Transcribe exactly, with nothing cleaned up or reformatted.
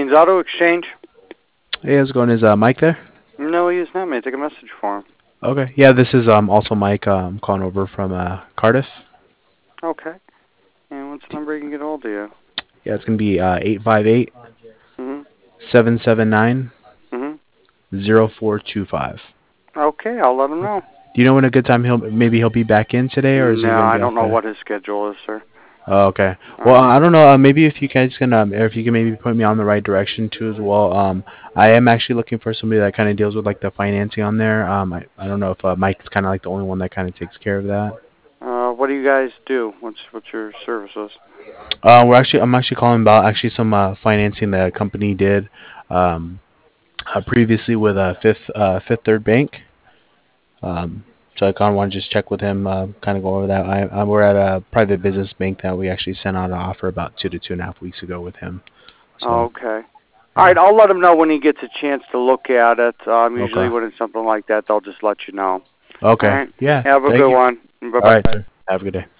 Cummings Auto Exchange. Hey, how's it going? Is uh, Mike there? No, he is not. May I take a message for him? Okay. Yeah, this is um also Mike. Um, calling over from uh Cardiff. Okay. And what's the number you can get hold of you? Yeah, it's gonna be uh eight five eight Mhm. seven seven nine Mhm. zero four two five. Okay, I'll let him know. Okay. Do you know when a good time he'll maybe he'll be back in today, or is he No, gonna I be don't off know today? what his schedule is, sir. Oh, okay. All Well, right. I don't know. Uh, maybe if you guys can, um, or if you can maybe point me on the right direction too as well. Um, I am actually looking for somebody that kind of deals with like the financing on there. Um, I, I don't know if uh, Mike's kind of like the only one that kind of takes care of that. Uh, what do you guys do? What's what's your services? Uh, we're actually, I'm actually calling about actually some uh, financing the company did um, uh, previously with a fifth uh, Fifth Third Bank. Um, so I kind of want to just check with him, uh, kind of go over that. I, I we're at a private business bank that we actually sent out an offer about two to two and a half weeks ago with him. So Okay. All right, yeah. I'll let him know when he gets a chance to look at it. Um, usually Okay. when it's something like that, they'll just let you know. All Okay. right. Yeah. Have a Thank good you. one. Bye All bye. right, sir. Have a good day.